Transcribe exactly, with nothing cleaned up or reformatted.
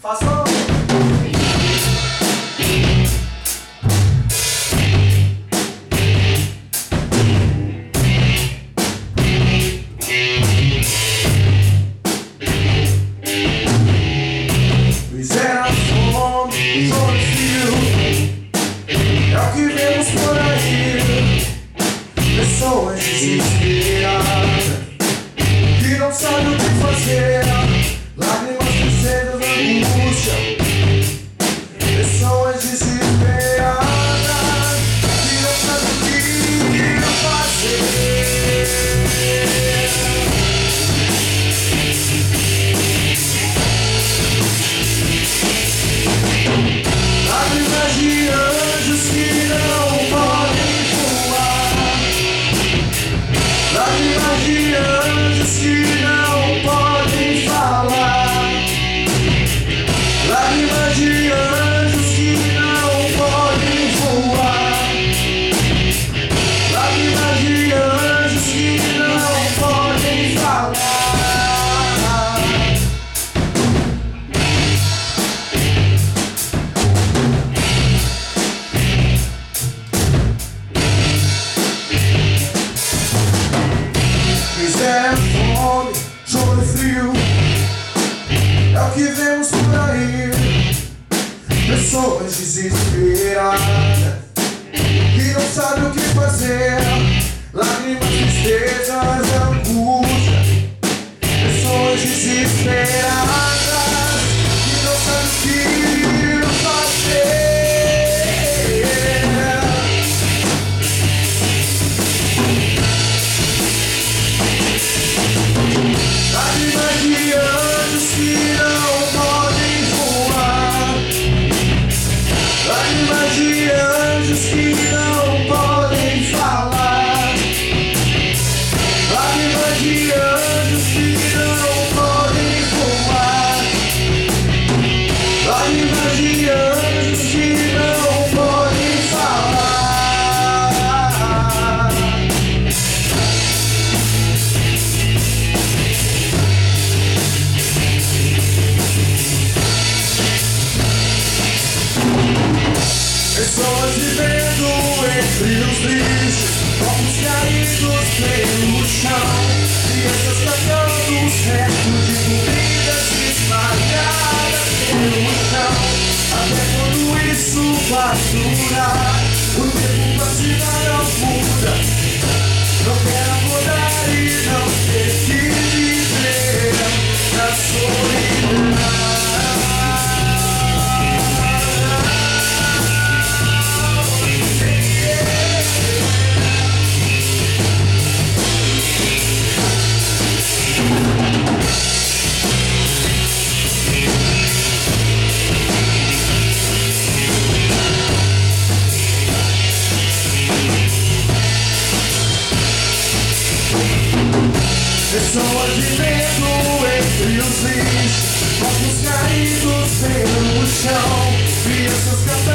Façam. Miséria, fome, dor e frio é o que vemos por aí. Pessoas desesperadas que não sabem o que fazer. Lágrimas, tristezas, angústia. Pessoas desesperadas que não sabem o que fazer. Lágrimas de anjos que não podem voar. Lágrimas de anjos que não podem falar. Lágrimas de anjos que não podem voar. Lágrimas de anjos que não podem falar. Miséria, fome, choro e frio é o que vemos por aí. Pessoas desesperadas que não sabem o que fazer. Lágrimas, tristezas, angústia. Pessoas desesperadas que não sabem o que fazer. Lágrimas de anjos que não podem voar. Lágrimas de anjos que não podem falar. Lágrimas de anjos que não podem voar. Lágrimas de anjos que não podem falar. Pessoas vivendo entre os lixos, corpos caídos pelo chão, crianças cantando os restos de comidas espalhadas pelo chão. Até quando isso vai durar? O tempo vacina não muda. Não quero acordar e não ter que viver na solidão. Pessoas vivendo entre os lixos, corpos caídos pelo chão, crianças cantando